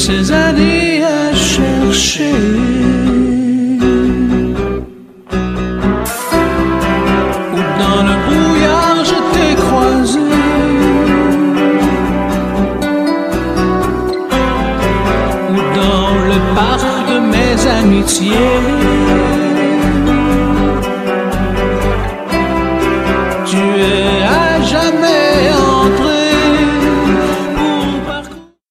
ces années à chercher. Où dans le brouillard je t'ai croisé, ou dans le parc de mes amitiés.